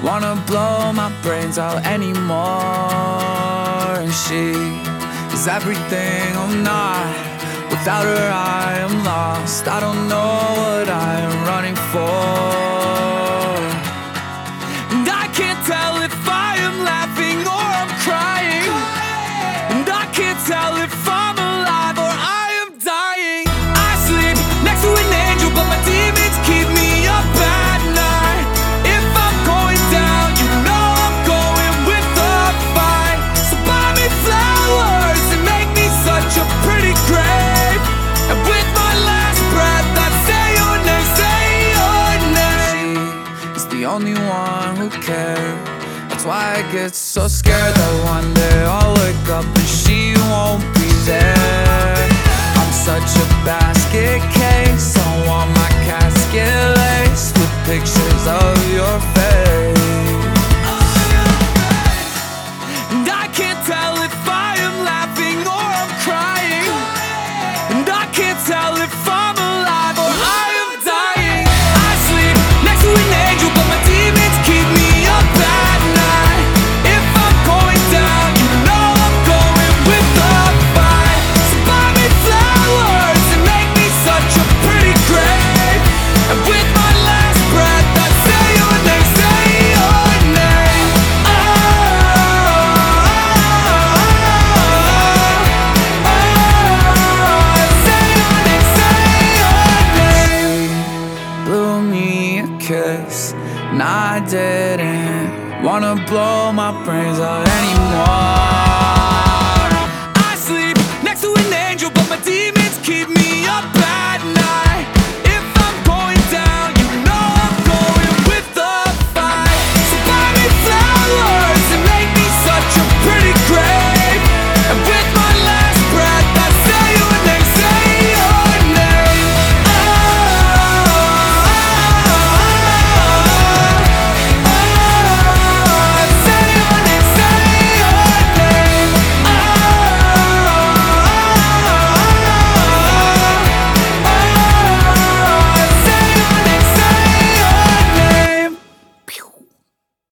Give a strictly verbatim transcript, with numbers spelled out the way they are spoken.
wanna blow my brains out anymore. And she is everything I'm not. Without her I am lost. I don't know what I am running for. And I can't tell if I am laughing or I'm crying. And I can't tell if I'm alive or I am dying. I sleep next to an angel, but my demons keep me up at night. If I'm going down, you know I'm going with the fight. So buy me flowers and make me such a pretty grave. And with my last breath I say your name, say your name. She is the only one who cares. That's why I get so scared that one day I'll wake up and she won't be there. I'm such a basket case. I want my casket laced with pictures of your face. And I can't tell if I am laughing or I'm crying. And I can't tell if I'm alive or I am dying. I sleep next to an angel, but my demons keep me up at night. If I'm going down, you know I'm going with the fight. So buy me flowers and make me such a pretty grave. And with my last breath I say your name, say your name. Oh, oh, oh, say your name, say your name. Blew me a kiss, and I didn't wanna blow my brains out anymore.